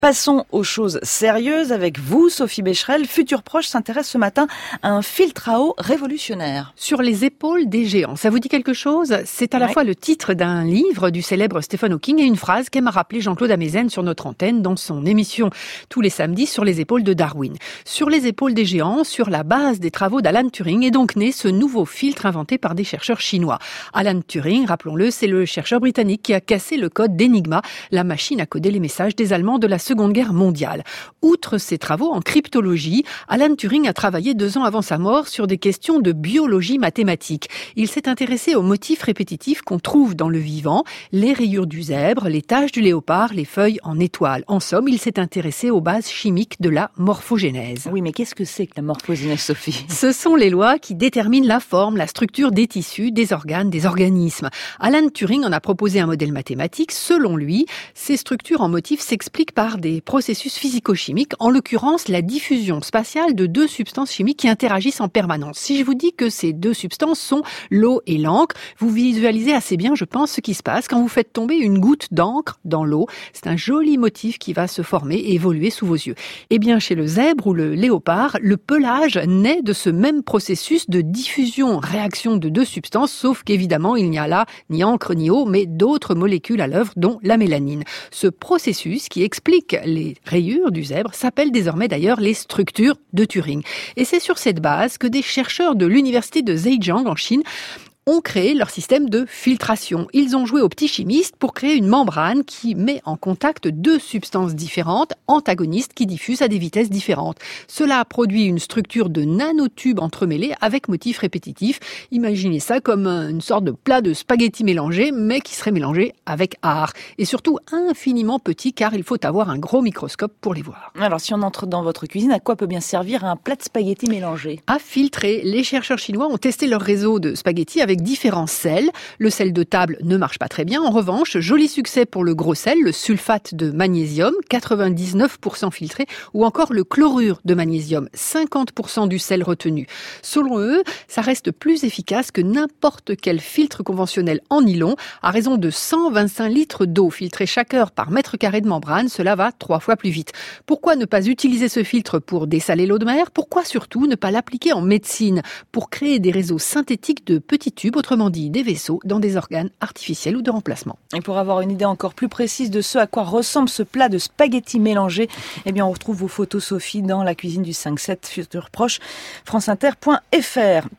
Passons aux choses sérieuses avec vous, Sophie Becherel. Futur Proche s'intéresse ce matin à un filtre à eau révolutionnaire. Sur les épaules des géants. Ça vous dit quelque chose ? C'est à la fois le titre d'un livre du célèbre Stephen Hawking et une phrase qu'aime rappeler Jean-Claude Amezen sur notre antenne dans son émission tous les samedis sur les épaules de Darwin. Sur les épaules des géants, sur la base des travaux d'Alan Turing, est donc né ce nouveau filtre inventé par des chercheurs chinois. Alan Turing, rappelons-le, c'est le chercheur britannique qui a cassé le code d'Enigma, la machine à coder les messages des Allemands de la Seconde Guerre mondiale. Outre ses travaux en cryptologie, Alan Turing a travaillé 2 ans avant sa mort sur des questions de biologie mathématique. Il s'est intéressé aux motifs répétitifs qu'on trouve dans le vivant, les rayures du zèbre, les taches du léopard, les feuilles en étoiles. En somme, il s'est intéressé aux bases chimiques de la morphogénèse. Oui, mais qu'est-ce que c'est que la morphogénèse, Sophie ? Ce sont les lois qui déterminent la forme, la structure des tissus, des organes, des organismes. Alan Turing en a proposé un modèle mathématique. Selon lui, ces structures en motifs s'expliquent par des processus physico-chimiques, en l'occurrence la diffusion spatiale de 2 substances chimiques qui interagissent en permanence. Si je vous dis que ces 2 substances sont l'eau et l'encre, vous visualisez assez bien, je pense, ce qui se passe quand vous faites tomber une goutte d'encre dans l'eau. C'est un joli motif qui va se former et évoluer sous vos yeux. Eh bien, chez le zèbre ou le léopard, le pelage naît de ce même processus de diffusion-réaction de 2 substances, sauf qu'évidemment, il n'y a là ni encre ni eau, mais d'autres molécules à l'œuvre, dont la mélanine. Ce processus qui explique les rayures du zèbre s'appelle désormais d'ailleurs les structures de Turing. Et c'est sur cette base que des chercheurs de l'université de Zhejiang en Chine ont créé leur système de filtration. Ils ont joué aux petits chimistes pour créer une membrane qui met en contact 2 substances différentes, antagonistes, qui diffusent à des vitesses différentes. Cela a produit une structure de nanotubes entremêlés avec motifs répétitifs. Imaginez ça comme une sorte de plat de spaghettis mélangés, mais qui serait mélangé avec art. Et surtout infiniment petit, car il faut avoir un gros microscope pour les voir. Alors, si on entre dans votre cuisine, à quoi peut bien servir un plat de spaghettis mélangés ? À filtrer. Les chercheurs chinois ont testé leur réseau de spaghettis avec différents sels. Le sel de table ne marche pas très bien. En revanche, joli succès pour le gros sel, le sulfate de magnésium, 99% filtré, ou encore le chlorure de magnésium, 50% du sel retenu. Selon eux, ça reste plus efficace que n'importe quel filtre conventionnel en nylon. À raison de 125 litres d'eau filtrée chaque heure par mètre carré de membrane, cela va 3 fois plus vite. Pourquoi ne pas utiliser ce filtre pour dessaler l'eau de mer ? Pourquoi surtout ne pas l'appliquer en médecine pour créer des réseaux synthétiques de petits tubes, autrement dit des vaisseaux dans des organes artificiels ou de remplacement. Et pour avoir une idée encore plus précise de ce à quoi ressemble ce plat de spaghettis mélangés, eh bien on retrouve vos photos, Sophie, dans la cuisine du 5-7 Futur Proche, franceinter.fr.